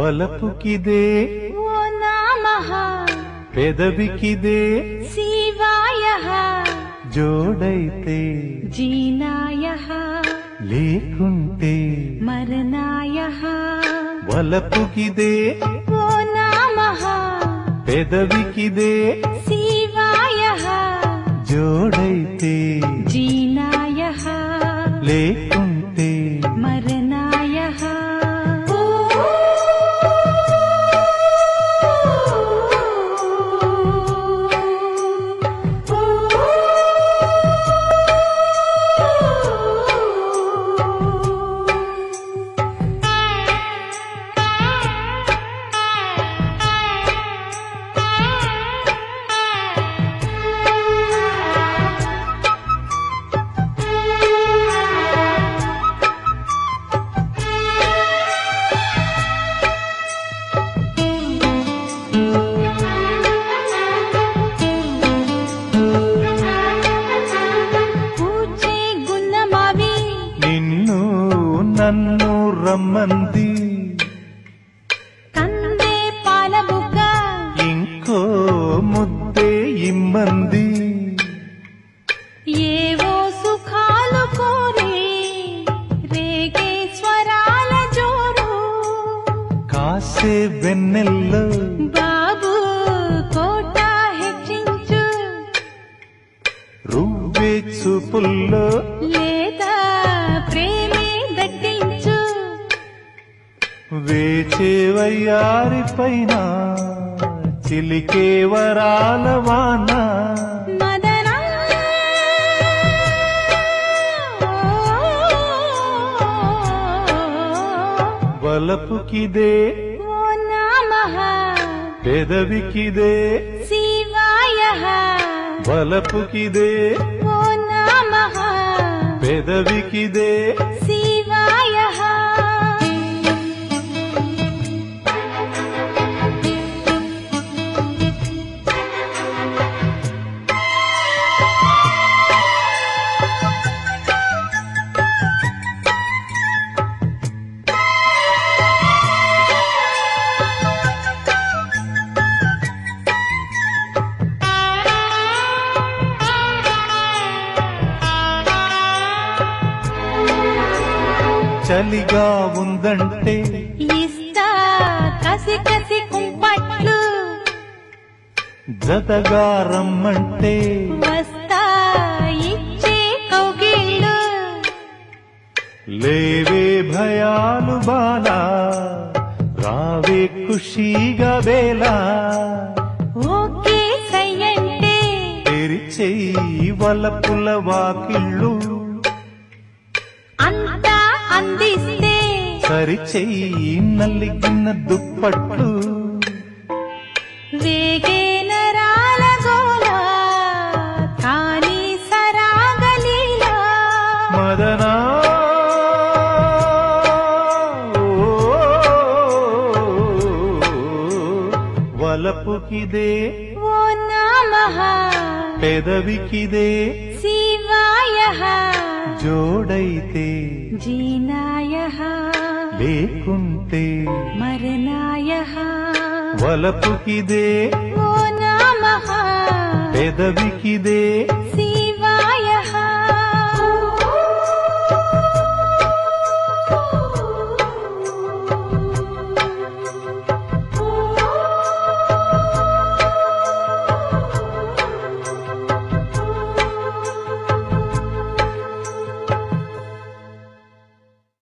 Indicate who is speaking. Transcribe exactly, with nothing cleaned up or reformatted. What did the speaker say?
Speaker 1: వలపుకిదే
Speaker 2: ఓ నమః
Speaker 1: పెదవికిదే
Speaker 2: శివాయః
Speaker 1: జోడైతే
Speaker 2: జీనాయః
Speaker 1: లేకుంటే
Speaker 2: మరణాయః
Speaker 1: వలపుకిదే
Speaker 2: ఓ నమః
Speaker 1: పెదవికిదే
Speaker 2: శివాయః
Speaker 1: జోడైతే
Speaker 2: జీనాయః
Speaker 1: లేకుంటే
Speaker 2: మరణాయః
Speaker 1: నన్ను రమ్మంది
Speaker 2: కందే పాలబుగ్గ
Speaker 1: ఇంకో ముద్దే ఇమ్మంది
Speaker 2: ఏవో సుఖాలు కోరి రేగే స్వరాల జోరు
Speaker 1: కాసే వెన్నెల్లో
Speaker 2: బాబు కోట హెచ్చించు
Speaker 1: రువ్వే చూపుల్లో
Speaker 2: లేదా ప్రేమే దట్టించు
Speaker 1: వేచే వయ్యారి పైన చిలికే వరాల వాన
Speaker 2: మదనా
Speaker 1: వలపుకిదే
Speaker 2: ఓ నమః
Speaker 1: పెదవికిదే
Speaker 2: శివాయః
Speaker 1: వలపుకిదే
Speaker 2: ఓ నమః
Speaker 1: పెదవికిదే
Speaker 2: శివాయః
Speaker 1: చలిగా ఉందంటే
Speaker 2: ఇస్తా కసి కసి కుంపట్లు
Speaker 1: జతగా రమ్మంటే
Speaker 2: వస్తా ఇచ్చే కౌగిళ్ళు
Speaker 1: లేవే భయాలు బాలా రావే ఖుషీగా వేలా
Speaker 2: ఓకే సయ్యంటే
Speaker 1: తెరిచేయి వలపుల వాకిళ్ళు
Speaker 2: అంతా అందిస్తే
Speaker 1: సరిచెయ్యి నల్లిగిన్న దుప్పట్లు
Speaker 2: వేగే నరాల గోల కానీ సరాగలీలా
Speaker 1: మదనా వలపుకిదే
Speaker 2: ఓ నమః
Speaker 1: పెదవికిదే
Speaker 2: శివాయః
Speaker 1: జోడైతే
Speaker 2: జీనాయః
Speaker 1: లేకుంటే
Speaker 2: మరణాయః
Speaker 1: వలపుకిదే
Speaker 2: ఓ నమః
Speaker 1: పెదవికిదే